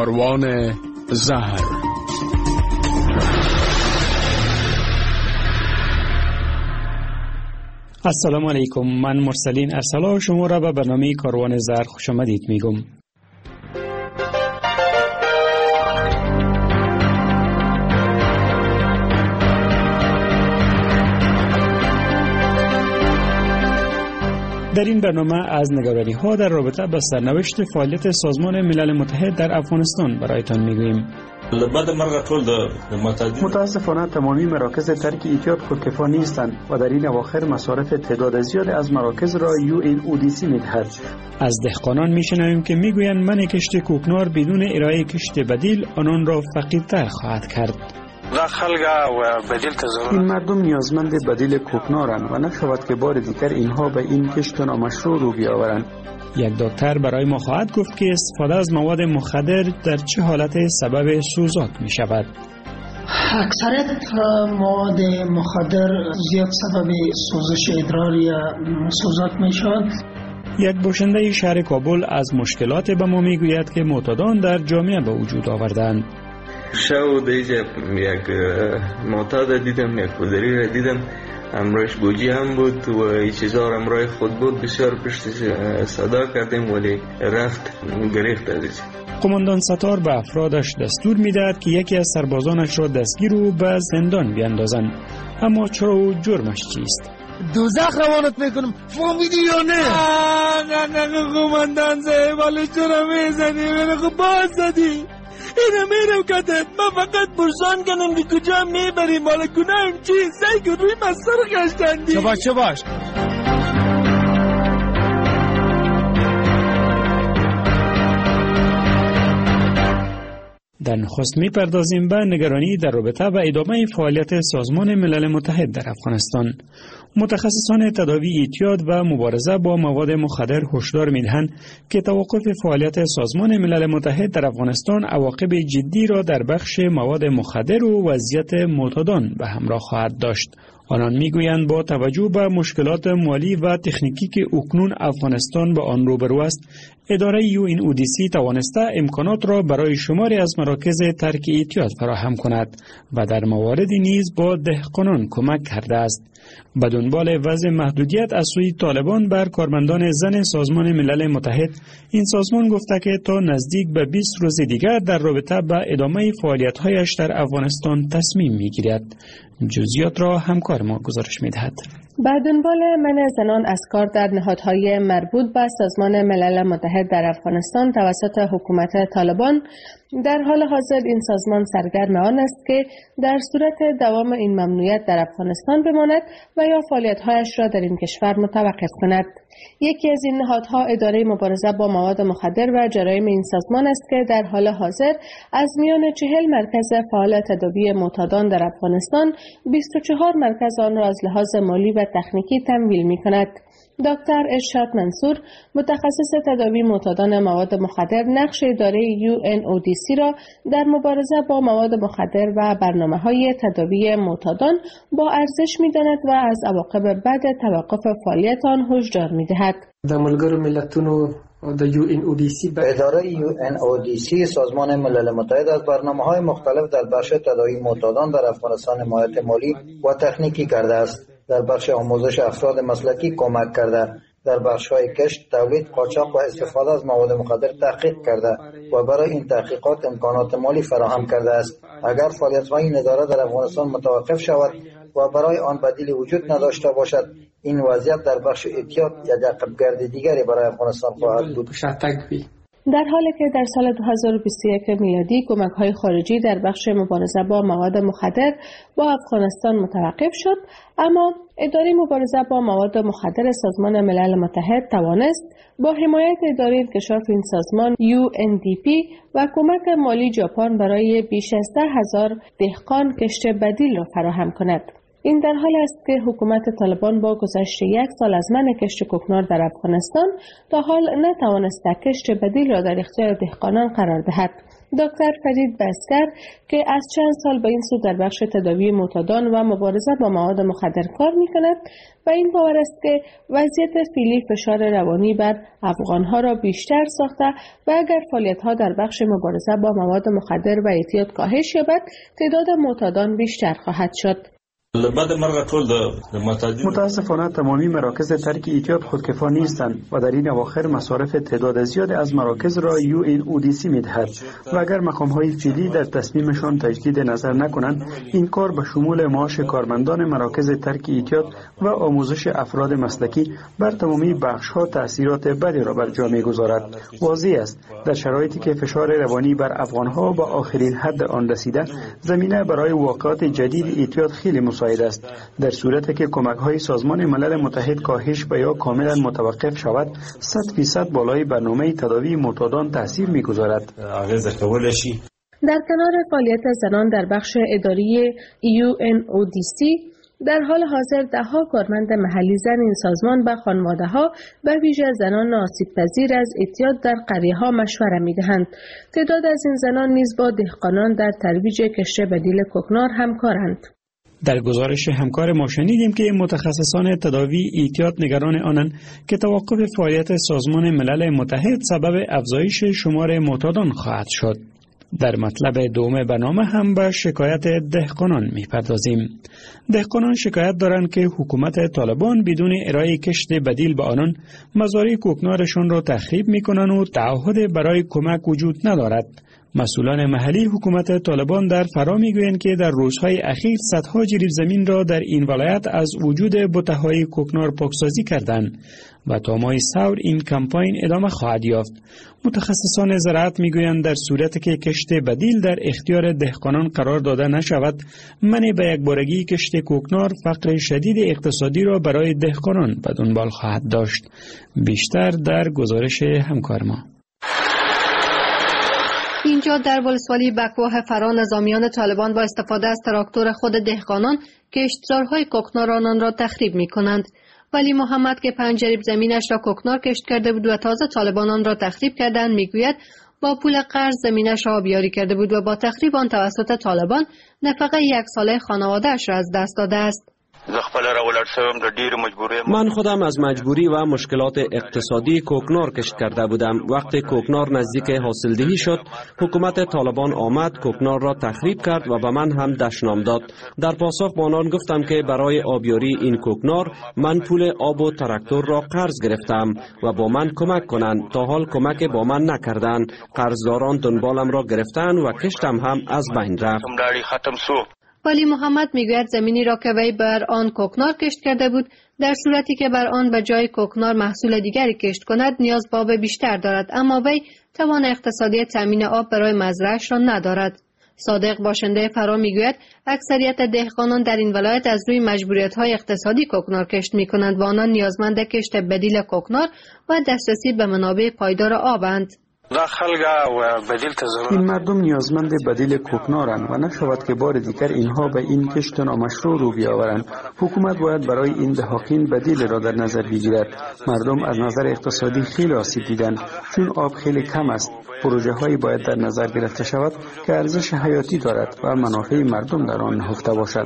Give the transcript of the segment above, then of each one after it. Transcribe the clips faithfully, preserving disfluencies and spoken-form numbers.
کاروان زهر. السلام علیکم، من مرسلین ارسلا شما را به برنامه کاروان زهر خوش آمدید میگم. در این برنامه از نگرانی ها در رابطه با سرنوشت فعالیت سازمان ملل متحد در افغانستان برایتان میگوییم. متاسفانه تمامی مراکز ترک ایتیاد خودکفا نیستند و در این اواخر مصارف تعداد زیاد از مراکز را یو ان او دی سی میدهد. از دهقانان میشنویم که میگویند من کشت کوکنار بدون ارائه کشت بدیل آنان را فقیرتر خواهد کرد. این مردم نیازمند بدیل کوکنارند و نشود که بار دیگر اینها به این کشت نامشروع رو بیاورند. یک دکتر برای ما خواهد گفت که استفاده از مواد مخدر در چه حالت سبب سوزاک می شود. اکثریت مواد مخدر زیاد سبب سوزش ادرار یا سوزاک می شود. یک باشنده شهر کابل از مشکلات به ما می گوید که معتادان در جامعه به وجود آوردند. شو دیجا یک معتاد دیدم، یک پودری را دیدم، امروش بوجی هم بود و این چیزا را امروی خود بود. بسیار پشت صدا کردیم ولی رفت گریخت عزیز. قماندان ستار به افرادش دستور میدهد که یکی از سربازانش را دستگیر و به زندان بیاندازند. اما چرا و جرمش چیست؟ دوزخ روانت میکنم، فهمیدی یا نه؟ نه نه نه قماندان صاحب، ولی چرا میزنی؟ من خب باز زدی. اینا میرم کتت، من فقط پرسان کنم که کجا میبریم، حالا گناهم چیست؟ سعی که روی مستر گشتندی. چه باش چه باش در نخست میپردازیم به نگرانی در رابطه با ادامه فعالیت سازمان ملل متحد در افغانستان. متخصصان تداوی اعتیاد و مبارزه با مواد مخدر هشدار میدهند که توقف فعالیت سازمان ملل متحد در افغانستان عواقب جدی را در بخش مواد مخدر و وضعیت معتادان به همراه خواهد داشت. آنان میگویند با توجه به مشکلات مالی و تکنیکی که اکنون افغانستان با آن روبرو است، اداره یو ان او دی سی توانسته امکانات را برای شماری از مراکز ترک اعتیاد فراهم کند و در مواردی نیز با دهقانان کمک کرده است. به دنبال وضع محدودیت از سوی طالبان بر کارمندان زن سازمان ملل متحد، این سازمان گفته که تا نزدیک به بیست روز دیگر در رابطه با ادامه فعالیت‌هایش در افغانستان تصمیم می‌گیرد. جزئیات را همکار ما گزارش می‌دهد. به دنبال منع زنان از کار در نهادهای مربوط به سازمان ملل متحد در افغانستان توسط حکومت طالبان، در حال حاضر این سازمان سرگرم آن است که در صورت دوام این ممنوعیت در افغانستان بماند و یا فعالیت‌هایش را در این کشور متوقف کند. یکی از این نهادها اداره مبارزه با مواد مخدر و جرایم این سازمان است که در حال حاضر از میان چهل مرکز فعال تداوی معتادان در افغانستان بیست و چهار مرکز آن را از لحاظ مالی و تکنیکی تمویل می‌کند. دکتر ارشاد منصور، متخصص تداوی معتادان مواد مخدر، نقش اداره یو ان او دی سی را در مبارزه با مواد مخدر و برنامه‌های تداوی معتادان با ارزش می‌داند و از عواقب بد توقف فعالیت آن هشدار می‌دهد. د ملګرو ملتونو د یو ان او دی سی به اداره یو ان او دی سی سازمان ملل متحد از برنامه‌های مختلف در بخش تداوی معتادان در افغانستان حمایت مالی و تکنیکی کرده است. در بخش آموزش افراد مسلکی کمک کرده، در بخش‌های کشت، تولید، قاچاق و استفاده از مواد مخدر تحقیق کرده و برای این تحقیقات امکانات مالی فراهم کرده است. اگر فعالیت‌های این اداره در افغانستان متوقف شود و برای آن بدیلی وجود نداشته باشد، این وضعیت در بخش اعتیاد یک عقب‌گرد دیگری برای افغانستان خواهد بود. در حالی که در سال دو هزار و بیست و یک میلادی کمک‌های خارجی در بخش مبارزه با مواد مخدر با افغانستان متوقف شد، اما اداره مبارزه با مواد مخدر سازمان ملل متحد توانست با حمایت اداره انکشاف این سازمان یو ان دی پی و کمک مالی ژاپن برای بیش از ده هزار دهقان کشت بدیل را فراهم کند. این در حال است که حکومت طالبان با گذشت یک سال از منع کشت کوکنار در افغانستان تا حال نتوانسته کشت بدیل را در اختیار دهقانان قرار دهد. دکتر فرید بسکر که از چند سال به این سو در بخش تداوی معتادان و مبارزه با مواد مخدر کار می‌کند و این باور است که وضعیت فعلی فشار روانی بر افغان‌ها را بیشتر ساخته و اگر فعالیت‌ها در بخش مبارزه با مواد مخدر و اعتیاد کاهش یابد، تعداد معتادان بیشتر خواهد شد. متاسفانه تمامی مراکز ترک اعتیاد خودکفا نیستند و در این اواخر مصارف تعداد زیاد از مراکز را یو این او دی سی می‌دهد و اگر مقام‌های فعلی در تصمیمشان تجدید نظر نکنند، این کار به شمول معاش کارمندان مراکز ترک اعتیاد و آموزش افراد مسلکی بر تمامی بخش‌ها تأثیرات بدی را بر جا می‌گذارد. واضح است در شرایطی که فشار روانی بر افغان‌ها با آخرین حد آن رسیده، زمینه برای واقعات جدید اعتیاد خیلی است. در صورتی که کمک‌های سازمان ملل متحد کاهش و یا کاملا متوقف شود، صد فیصد بالای برنامه تداوی معتادان تاثیر می‌گذارد. در کنار فعالیت زنان در بخش اداری یو ان او دی سی، در حال حاضر ده‌ها کارمند محلی زن این سازمان به خانواده‌ها به ویژه زنان آسیب‌پذیر از اعتیاد در قریه‌ها مشوره می‌دهند. تعداد از این زنان نیز با دهقانان در ترویج کشت بدیل کوکنار همکارند. در گزارش همکار ما شنیدیم که متخصصان تداوی اعتیاد نگران آنند که توقف فعالیت سازمان ملل متحد سبب افزایش شمار معتادان خواهد شد. در مطلب دوم برنامه هم به شکایت دهقانان می‌پردازیم. دهقانان شکایت دارند که حکومت طالبان بدون ارائه کشت بدیل به آنان مزارع کوکنارشان را تخریب می‌کنند و تعهد برای کمک وجود ندارد. مسئولان محلی حکومت طالبان در فرا میگویند که در روزهای اخیر صدها جریب زمین را در این ولایت از وجود بته‌های کوکنار پاکسازی کردند و تا ماه سور این کمپاین ادامه خواهد یافت. متخصصان زراعت میگویند در صورتی که کشت بدیل در اختیار دهقانان قرار داده نشود، منع به یکبارگی کشت کوکنار فقر شدید اقتصادی را برای دهقانان به دنبال خواهد داشت. بیشتر در گزارش همکار ما. اینجا در ولسوالی بکواه فرا نظامیان طالبان با استفاده از تراکتور خود دهقانان کشتزارهای کوکنار آنان را تخریب می کنند. ولی محمد که پنج جریب زمینش را کوکنار کشت کرده بود و تازه طالبان آن را تخریب کردند میگوید با پول قرض زمینش را آبیاری کرده بود و با تخریب آن توسط طالبان نفقه یک ساله خانواده‌اش را از دست داده است. من خودم از مجبوری و مشکلات اقتصادی کوکنار کشت کرده بودم. وقتی کوکنار نزدیک حاصلدهی شد، حکومت طالبان آمد کوکنار را تخریب کرد و به من هم دشنام داد. در پاسخ با آنان گفتم که برای آبیاری این کوکنار من پول آب و تراکتور را قرض گرفتم و با من کمک کنند. تا حال کمک با من نکردند. قرضداران دنبالم را گرفتند و کشتم هم از بین رفت. ولی محمد میگوید زمینی را که وی بر آن کوکنار کشت کرده بود، در صورتی که بر آن به جای کوکنار محصول دیگری کشت کند نیاز به آب بیشتر دارد، اما وی توان اقتصادی تامین آب برای مزرعه‌اش را ندارد. صادق باشنده فرا میگوید اکثریت دهقانان در این ولایت از روی مجبوریت‌های اقتصادی کوکنار کشت می‌کنند و آنان نیازمند کشت بدیل کوکنار و دسترسی به منابع پایدار آبند. این مردم نیازمند بدیل کوکنارند و نشود که بار دیگر اینها به این کشت نامشروع رو بیاورند. حکومت باید برای این دهاقین بدیل را در نظر بگیرد. مردم از نظر اقتصادی خیلی آسیب دیدند چون آب خیلی کم است. پروژه هایی باید در نظر گرفته شود که ارزش حیاتی دارد و منافع مردم در آن نهفته باشد.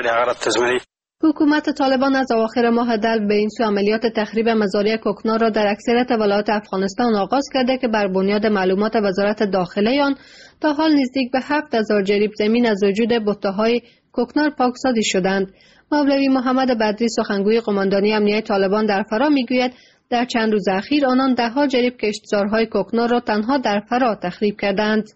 حکومت طالبان از اواخر ماه دلو به این سو عملیات تخریب مزارع کوکنار را در اکثریت ولایات افغانستان آغاز کرده که بر بنیاد معلومات وزارت داخله آن تا حال نزدیک به هفت هزار جریب زمین از وجود بته‌های کوکنار پاکسازی شدند. مولوی محمد بدری سخنگوی قماندانی امنیه طالبان در فرا میگوید در چند روز اخیر آنان ده ها جریب کشتزارهای کوکنار را تنها در فرا تخریب کردند.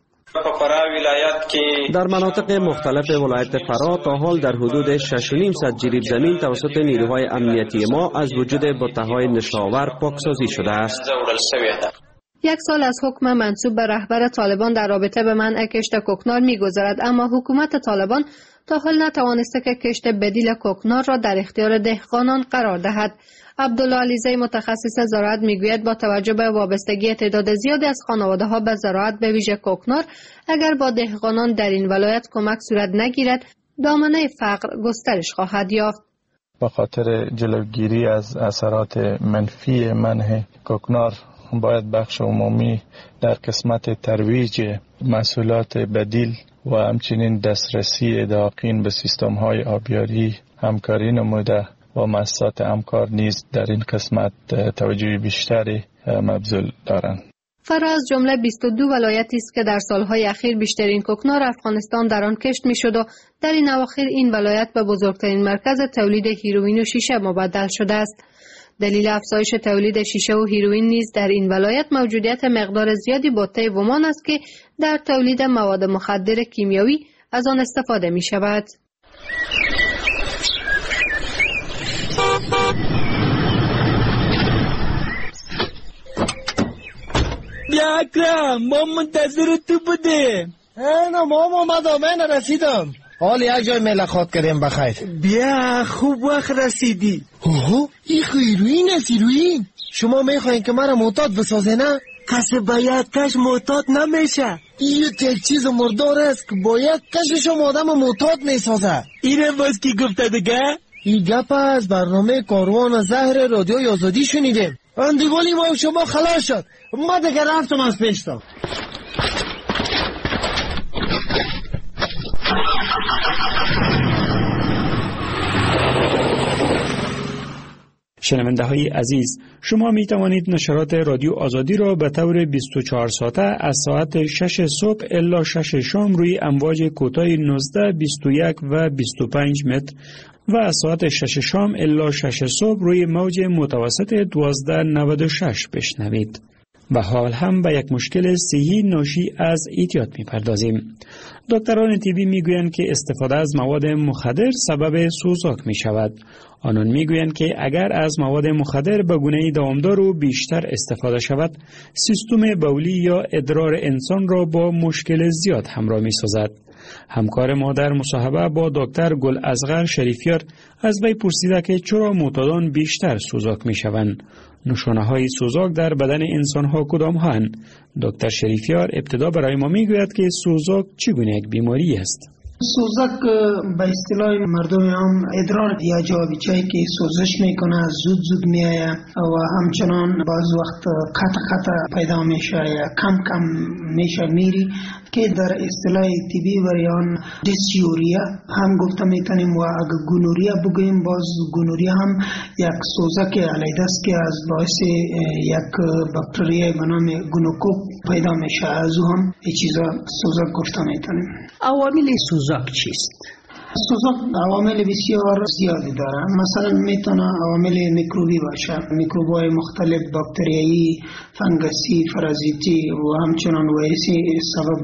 در مناطق مختلف ولایت فرا تا حال در حدود شش و نیم صد جریب زمین توسط نیروهای امنیتی ما از وجود بته‌های نشاور پاکسازی شده است. یک سال از حکم منصوب به رهبر طالبان در رابطه به منع کشت کوکنار می‌گذرد، اما حکومت طالبان تا حال نتوانسته که کشت بدیل کوکنار را در اختیار دهقانان قرار دهد. عبدالله علیزی متخصص زراعت میگوید با توجه به وابستگی تعداد زیادی از خانواده‌ها به زراعت به ویژه کوکنار، اگر با دهقانان در این ولایت کمک صورت نگیرد دامنه فقر گسترش خواهد یافت. به خاطر جلوگیری از اثرات منفی منح کوکنار باید بخش عمومی در قسمت ترویج محصولات بدیل و همچنین دسترسی دقیق به سیستم های آبیاری همکاری نموده و مؤسسات همکار نیز در این قسمت توجه بیشتری مبذول دارند. فرا از جمله بیست و دو ولایتی است که در سالهای اخیر بیشترین کوکنار افغانستان در آن کشت میشد و در این اواخر این ولایت به بزرگترین مرکز تولید هیروئین و شیشه مبدل شده است. دلیل افزایش تولید شیشه و هیروئین نیز در این ولایت موجودیت مقدار زیادی بوته ومان است که در تولید مواد مخدر کیمیایی از آن استفاده می شود. بیا اکرم، ما منتظر تو بودیم. اینا ما اومدم، من رسیدم. حال یک جای ملاقات کردیم بخیر. بیا خوب وقت رسیدی. اوه این هیروئین است، هیروئین. شما میخواین که مرا معتاد بسازه نه؟ کسی باید کش معتاد نمیشه. این یک چیز مردار است که باید کشش آدم معتاد میسازه. اینه باز کی گفته دیگه؟ این گپ از برنامه کاروان زهر رادیوی آزادی شنیدیم. اندیوالی ما و شما خلاص شد. ما دیگه رفتم از پیشتا. شنونده های عزیز، شما می توانید نشرات رادیو آزادی را به طور بیست و چهار ساعته از ساعت شش صبح الی شش شام روی امواج کوتاه نوزده، بیست و یک و بیست و پنج متر و از ساعت شش شام الی شش صبح روی موج متوسط دوازده نود و شش بشنوید. و حال هم به یک مشکل صحی ناشی از اعتیاد می پردازیم. دکتران طبی می گویند که استفاده از مواد مخدر سبب سوزاک می شود. آنان می گویند که اگر از مواد مخدر به گونه دوامدار و بیشتر استفاده شود، سیستم بولی یا ادرار انسان را با مشکل زیاد همراه می سازد. همکار ما در مصاحبه با دکتر گل اصغر شریفیار از وی پرسیده که چرا معتادان بیشتر سوزاک می شوند. نشانه های سوزاک در بدن انسان ها کدام هستند؟ دکتر شریفیار ابتدا برای ما می گوید که سوزاک چگونه یک بیماری است. سوزاک به اصطلاح مردم هم ادرار یا جوابی چایی که سوزش میکنه زود زود میآید و همچنان بعض وقت قطع قطع پیدا میشه یا کم کم میشه میری که در اصطلاح طبی وریان دیسیوریا هم گفته میتونیم و اگر گونوریا بگوییم باز گونوریا هم یک سوزاک علیده است که از باعث یک باکتری به نام گونوکوک پیدا میشه، از او هم این چیزا سوزاک گفته میتونیم. عوامل سوزاک چیست؟ سوزاک عوامل بسیار زیادی داره. مثلا میتونه عوامل میکروبی باشه، میکروب‌های مختلف باکتریایی، فنگسی، پارازیتی و همچنان ویروسی سبب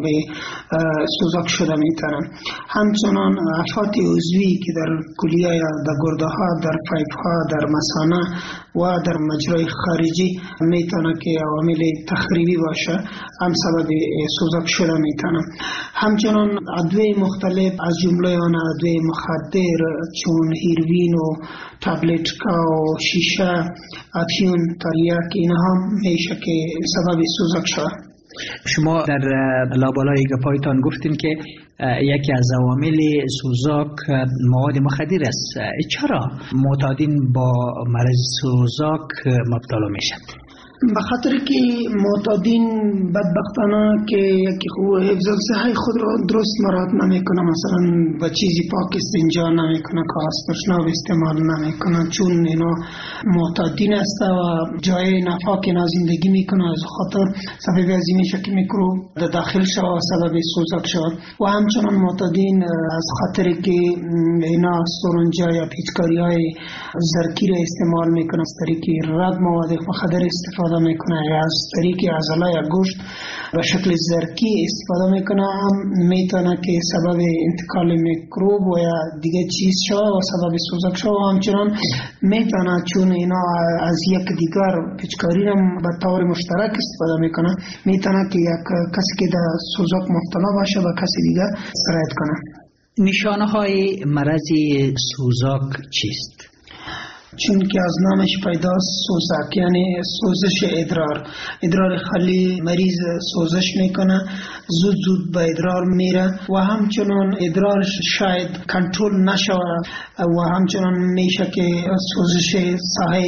سوزاک شده میتونه. همچنان آفات عضوی که در کلیه یا در گرده ها، در پایپ ها، در مثانه و در مجرای خارجی میتونه که عوامل تخریبی باشه، هم سبب سوزاک شده میتونه. همچنان ادویه مختلف از جمله آن ادویه مخدر چون هیروئین و تابلتکا و شیشه، افیون، تریاک، اینها میشه که سبب سوزاک شده. شما در لابلای گپایتان گفتین که یکی از عوامل سوزاک مواد مخدر است. چرا معتادین با مرض سوزاک مبتلا میشن؟ به خاطر که معتادین بدبختانه که یکی خوب حفظ صحه خود را درست مراعات نمیکنه، مثلا با چیزی پاک استنجا نمیکنه، کاغذ تشناب استعمال نمیکنه، چون اینا معتادین است و جای ناپاک اینا زندگی میکنه، از خاطر سبب از این میشه که میکروب داخل شود و سبب سوزاک شود. و همچنان معتادین از خاطر که اینا سرنجا یا پیچکاری های زرکی را استعمال میکنه، از طریق رد مواد مخدر استفاده میکنه یا از طریق عضله یا گوشت به شکل زرکی استفاده میکنه، هم میتونه که سبب انتقال میکروب و یا دیگه چیز شو و سبب سوزاک شو. و همچنان میتونه چون اینا از یک دیگر پیچکاری هم به طور مشترک استفاده میکنه، میتونه که یک کسی که در سوزاک مبتلا باشه و کسی دیگه سرایت کنه. نشانه های مرض سوزاک چیست؟ چون که از نامش پیداست سوزک، یعنی سوزش ادرار. ادرار خالی مریض سوزش میکنه، زود زود به ادرار میره و همچنان ادرارش شاید کنترل نشوه و همچنان میشه که سوزش ساحه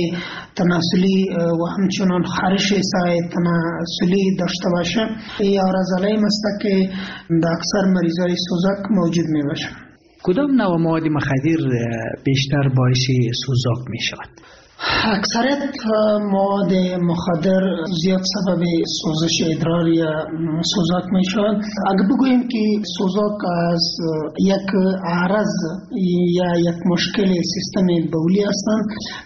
تناسلی و همچنان خارش ساحه تناسلی داشته باشه. این آرزالای است که در اکثر مریضای سوزک موجود می باشه. کدام نوع مواد مخدر بیشتر باعث سوزاک می شود؟ اکثریت مواد مخدر زیاد سبب سوزش ادرار یا سوزاک می شود. اگر بگوییم که سوزاک از یک عرض یا یک مشکل سیستم بولی هستند،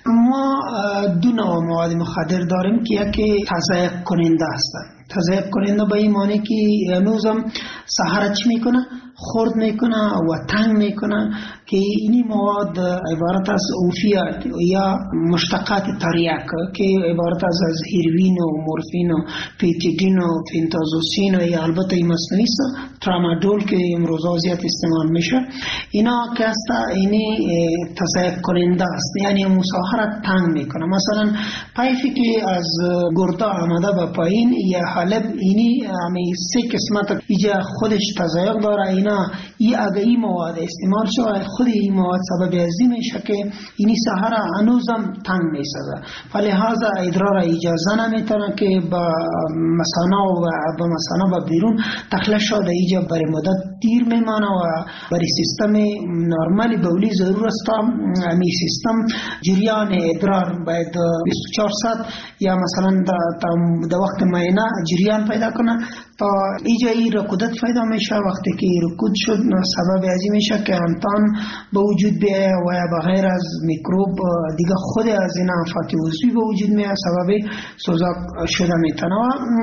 ما دو نوع مواد مخدر داریم که یکی تضایق کننده هستند. تضایق کننده به این معنی که هنوزم سحر چی میکنه؟ خورد میکنه و تنگ میکنه که اینی مواد عبارت از اوفیات یا مشتقات تریاک که عبارت از از هیروین و مورفین و پیتیدین و فنتازوسین و یا البته این مصنوعی است ترامادول که امروزا زیاد استعمال میشه. اینا که است اینی تضایق کننده است، یعنی مساحرت تنگ میکنه. مثلا پایفی که از گرده آمده به پایین یا حالب، اینی همی سه قسمت ایجا خودش تضایق داره. اینا ای اگه این مواد استعمال شود خود این مواد سبب ازی میشه که اینی سحر هنوزم تنگ میسازه، فلحاظا ادرار اجازه نمیتونه که با مثانه و با مثانه با بیرون داخل شده، ایجا برای مدت دیر میمانه و برای سیستم نرمالی بولی ضرور است امی سیستم جریان ادرار باید بیست و چهار ساعت یا مثلا در وقت معینه جریان پیدا کنه تا ایجا ای رکودت پیدا میشه. وقتی که رکود شد سبب ازی میشه که انتان به وجود بیایه و یا بغیر از میکروب دیگه خود از این افات عضوی به وجود میاد، سبب سوزاک شده میتونه.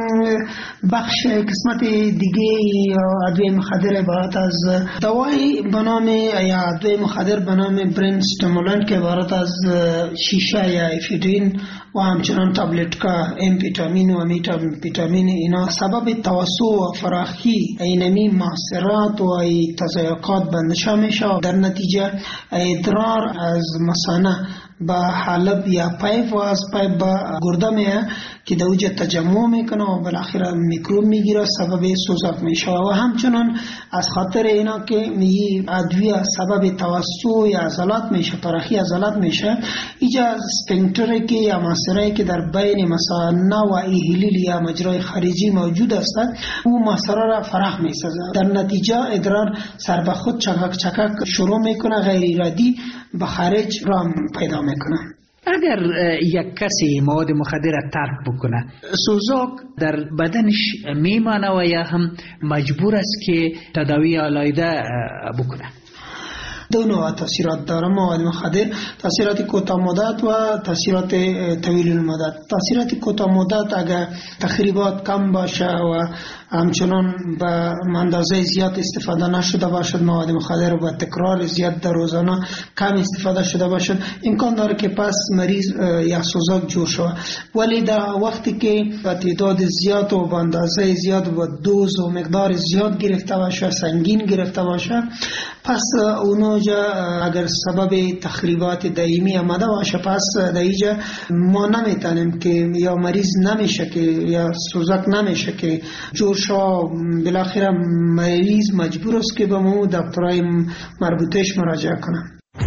بخش قسمت دیگه ادویه مخدر عبارت از دوای به نام یا ادویه مخدر به نام برین استیمولانت که عبارت از شیشه یا افیدرین و همچنان تابلتکا امفیتامین و میتامفیتامین، اینا سبب توسع و فراخی اینمی محصرات و تضایقات بندشا میشه. در نتیجه ادرار از مثانه با حلب یا پایپ و از پایپ با گرده میه که در اوجه تجمع میکنه و بالاخره میکروب میگیره، سبب سوزاک میشه. و همچنان از خاطر اینا که می ادویه سبب توسع یا عضلات میشه، فراخی عضلات میشه، ایجا اسفنکتری که یا محصره که در بین مثانه و ایهلیل یا مجرای خارجی موجود است، او محصره را فراخ میسازه. در نتیجه ادرار سر به خود چکک چکک شروع میکنه، غیر ارادی به خارج را پیدا میکنه. اگر یک کسی مواد مخدر را ترک بکنه، سوزاک در بدنش میمانه و یا هم مجبور است که تداوی علایده بکنه؟ دو نوع تاثیرات داره مواد مخدر، تاثیرات کوتاه مدت و تاثیرات طویل المدت. تاثیرات کوتاه مدت اگر تخریبات کم باشه و همچنان به اندازه زیاد استفاده نشده باشد مواد مخدر و تکرار زیاد در روزانه کم استفاده شده باشد، امکان داره که پس مریض یا سوزاک جور شود. ولی در وقتی که به تعداد زیاد و به اندازه زیاد و دوز و مقدار زیاد گرفته باشه، سنگین گرفته باشه، پس اونجا اگر سبب تخریبات دائمی آمده باشه، پس در اینجا ما نمیتونیم که یا مریض نمیشه که یا سوزاک نمیشه که جور شو. بالاخره مریض مجبور است که به مو دکترای مربوطش مراجعه کنه.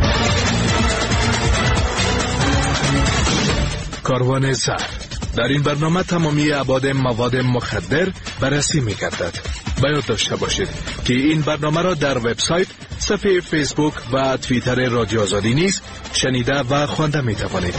کاروان زهر در این برنامه تمامی ابعاد مواد مخدر بررسی می‌گردد. باید داشته باشید که این برنامه را در وبسایت، صفحه فیسبوک و توییتر رادیو آزادی نیز شنیده و خوانده می‌توانید.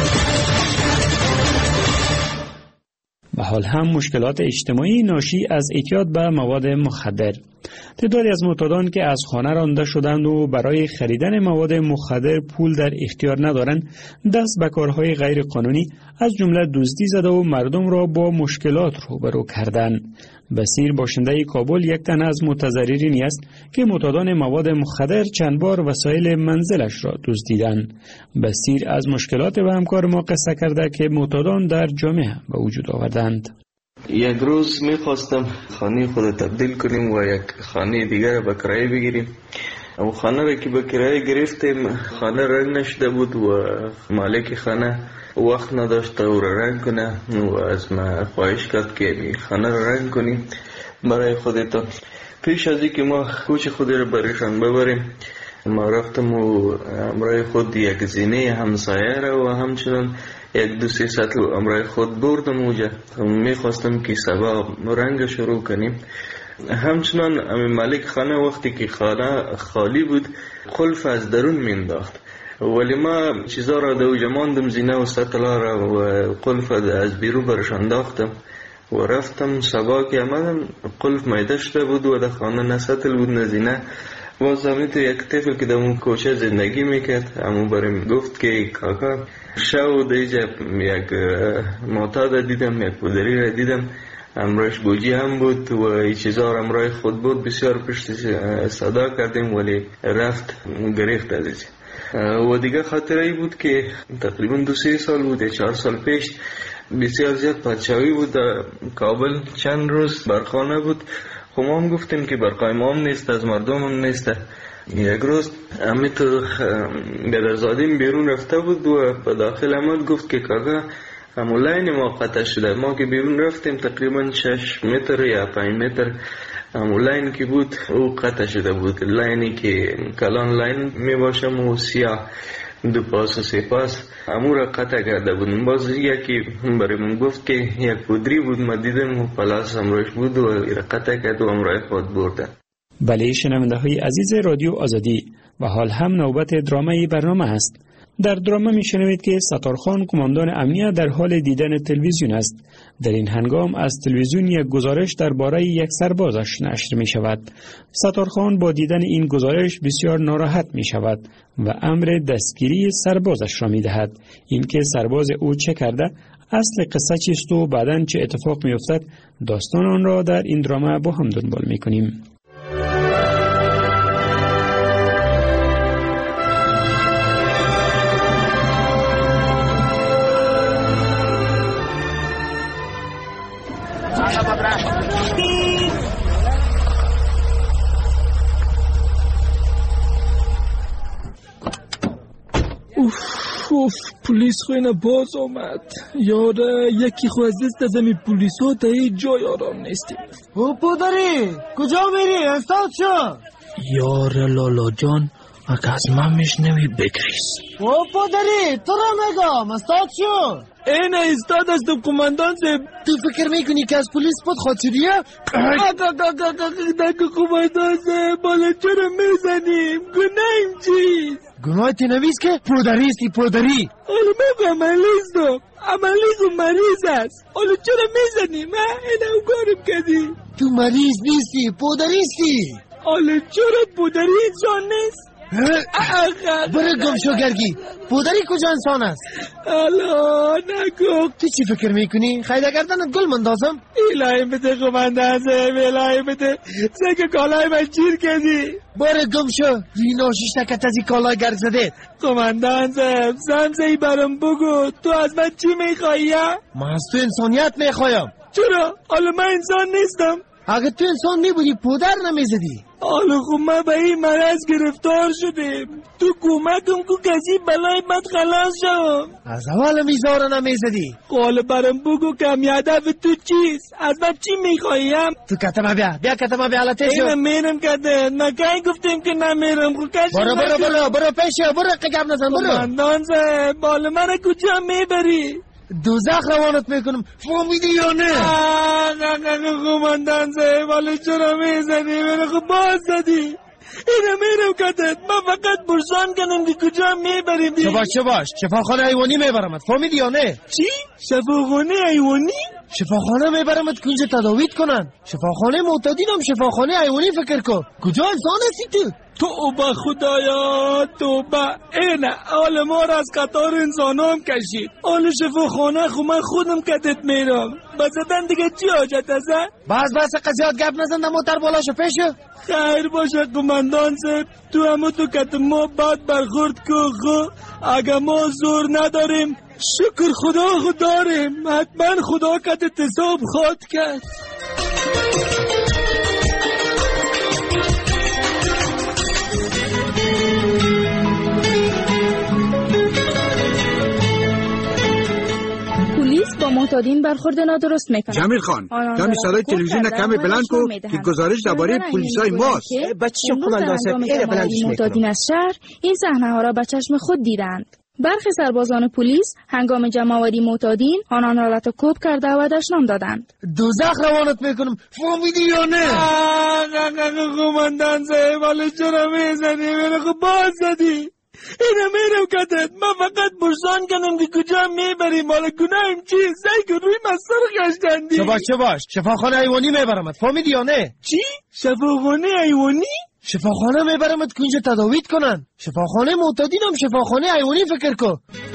به حال هم مشکلات اجتماعی ناشی از اعتیاد به مواد مخدر. تعدادی از معتادان که از خانه رانده شدند و برای خریدن مواد مخدر پول در اختیار ندارند، دست به کارهای غیر قانونی از جمله دزدی زده و مردم را با مشکلات روبرو کردند. بصیر باشنده کابل یک تن از متضررینی است که معتادان مواد مخدر چند بار وسایل منزلش را دزدیدند. بصیر از مشکلات و همکار ما قصه کرده که معتادان در جامعه به وجود آوردند. یک روز میخواستم خانه خود تبدیل کنیم و یک خانه دیگر به کرایه بگیریم. او خانه را که به کرایه گرفتیم، خانه رنگ نشده بود و مالک خانه وقت نداشت او را رنگ کنه و از ما خواهش کرد که خانه را رنگ کنیم برای خودتان. پیش از اینکه ما کوچ خود را برایشان ببریم، ما رفتم و امرای خود یک زینه همسایه را و همچنان یک دو سه سطل امرای خود بردم اوجا. میخواستم که سبا رنگ شروع کنیم. همچنان امی مالک خانه وقتی که خانه خالی بود قلف از درون مینداخت، ولی ما چیزا را دو جماندم، زینه و سطلا را و قلف از بیرون برش انداختم و رفتم. سبا که آمدم قلف میده شده بود و در خانه نه سطل بود نه زینه. باز همیت یک طفل که در اون کوچه زندگی میکرد همون برم گفت که کاکا شو دیجا یک معتاد دیدم، یک پودری را دیدم، امرایش گوجی هم بود و ای چیزا را امرای خود بود. بسیار پشت صدا کردیم ولی رفت گریخت عزیز. و دیگه خاطره ای بود که تقریبا دو سه سال بود، چهار سال پیش بسیار زیاد پادشاهی بود کابل، چند روز برخانه بود. خب ما هم گفتیم که برقای ما هم نیست، از مردم هم نیست. یک روز امی تو بدرزادیم بیرون رفته بود و به داخل آمد گفت که کاکا همون لاین ما قطع شده. ما که بیرون رفتیم تقریبا شش متر یا پنج متر همون لاین که بود او قطع شده بود. لاینی که کلان لاین می باشم و سیاه دو پاس و سه پاس امو را قطع کرده بود. باز یکی برای من گفت که یک پودری بود، ما دیدم و پلاس امروش بود و را قطع کرد و امروی خود برده. بله شنونده های عزیز رادیو آزادی، و حال هم نوبت درامه برنامه است. در درامه می شنوید که ستارخان کماندان امنیت در حال دیدن تلویزیون است. در این هنگام از تلویزیون یک گزارش درباره یک سربازش نشر می شود. ستارخان با دیدن این گزارش بسیار ناراحت می شود و امر دستگیری سربازش را می دهد. این که سرباز او چه کرده، اصل قصه چیست و بعداً چه اتفاق می افتد، داستان آن را در این درامه با هم دنبال می کنیم. اوف پلیس خوینه باز آمد. یاره یکی خو از دست از امی پلیس ها تا ای جای آرام نیستیم. او پدری کجا میری؟ استاد شو. یاره لالا جان اگه از من میشنوی بگریز. او پدری تو را میگم استاد شو. این استاد است و کماندان زب. تو فکر میکنی که از پلیس پد خاطریه؟ اگه دکو کماندان زب بالا چرا میزنیم؟ گناهیم چیز؟ گناه تنویز که پودریستی پودری. حالا من عملیز دم عملیز و مریض است. حالا چرا میزنیم؟ این او کارم کردی. تو مریض نیستی پودریستی. حالا چرا پودری انسان نیست؟ برای گم شو گرگی. پودری کجا انسان است؟ حالا نگو. تو چی فکر میکنی؟ خیده گردنت گل مندازم؟ الهی بده قماندانزم، الهی بده. سگه کالای من چیر کردی. برای گم شو. رینا ششتکت از این کالای گرگ زده. قماندانزم سمزهی برام بگو تو از من چی میخوایی؟ من از تو انسانیت میخوایم. چرا؟ حالا من انسان نیستم. اگه تو انسان میبودی پودر نمیزدی. حالا خب ما به این مرض گرفتار شدیم. تو کمکم کو کسی بلای من خلاص شم. از اول میزاره نمیزدی. حالا برام بگو کمی هدف تو چیست؟ از من چی میخوایم؟ تو کتما بیا بیا کتما بیا حالته شو. اینم میرم کده نکای گفتیم که نمیرم. خب کسی برو برو برو برو پیشه برو قگب نزن برو. کماندانزه بالا من کجا میبری؟ دوزخ روانت میکنم. فهمیدی یا نه؟ آه نه نه کماندانزه بالا چرا میزنی؟ من خب باز زدی. اینم میرم کدت. من فقط برسان کنم که کجا میبریم. چه باش چه باش شفاخانه حیوانی میبرمت. فهمیدی یا نه؟ چی؟ شفاخانه حیوانی؟ شفاخانه میبرمت کنج تداویت کنن. شفاخانه معتادینم شفاخانه حیوانی فکر کن. کجا انسان هستی تو؟ توبه خدایا توبه. اینه حال ما را از قطار انسان هم کشید. حال شفاخانه خو من خودم کدت میرم. بزدن دیگه چی حاجت ازه؟ بس بس قضیات گپ نزن موتر بالاشو پیشو. خیر باشه قماندان صاحب. تو همو تو کت ما بعد برخورد که خو اگه ما زور نداریم شکر خدا خود داریم. حتما خدا کدت حساب خواد کرد. با معتادین برخورد نادرست میکنند. جمیل خان کمی صدای تلویزیون کمی بلند کو که گزارش درباره پلیسای ماست. بچه قماندان صاحب اینو بلندش معتادین از شهر این صحنه ها را به چشم خود دیدند. برخی سربازان پلیس هنگام جمع‌آوری معتادین آنان را لطکوب کرده و دشنام دادند. دوزخ روانت میکنم فهمیدی یا نه؟ قماندان صاحب حالا چرا میزنی؟ میره خب باز زدی اینه میرم کتت. من فقط برسان کنم که کجا میبریم. حالا گناهم چی؟ زی که روی مستر گشتندی. چه باش چه باش شفاخانه حیوانی میبرمت فهمیدی یا نه؟ چی؟ شفاخانه حیوانی؟ شفاخانه میبرمت که اینجا تداویت کنن. شفاخانه معتادین هم شفاخانه حیوانی فکر کن.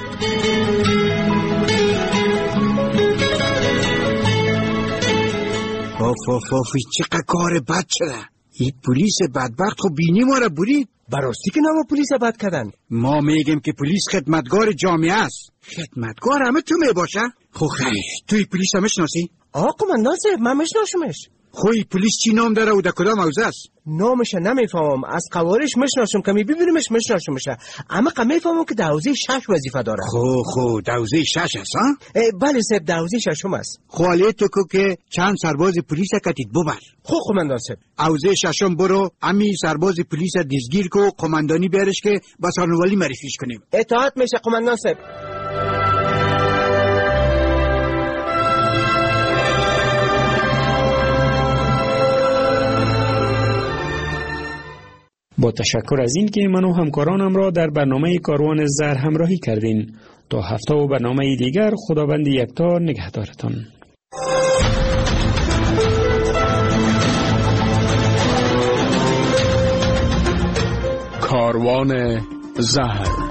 آف آف آفی چقدر کار بد شده. این پلیس بدبخت خب بینی ما را برید. براستی که نام پلیس بد کردن. ما میگیم که پلیس خدمتگار جامعه است. خدمتگار همه تو میباشه؟ خب خیلی توی پلیس هم میشناسی؟ آقا قماندان صاحب من میشناسمش. خوی پلیس چی نام داره و در کدام حوزه است؟ نامش نمیفهمم. از قوارش میشناسم که میبینیمش میشناسمش. اما که میفهمم که دوزه شش وظیفه داره. خو خو دوزه شش است ها؟ بله صاحب دوزه ششم است. خواله تو که چند سرباز پلیس کتید ببر. خو قماندان صاحب. اوزه ششم برو امی سرباز پلیس دیزگیر کو قماندانی بیارش که با سانوالی معرفیش کنیم. اطاعت میشه قماندان صاحب. با تشکر از این که من و همکارانم را در برنامه کاروان زهر همراهی کردین. تا هفته و برنامه دیگر خداوند یکتا نگهدارتان. کاروان زهر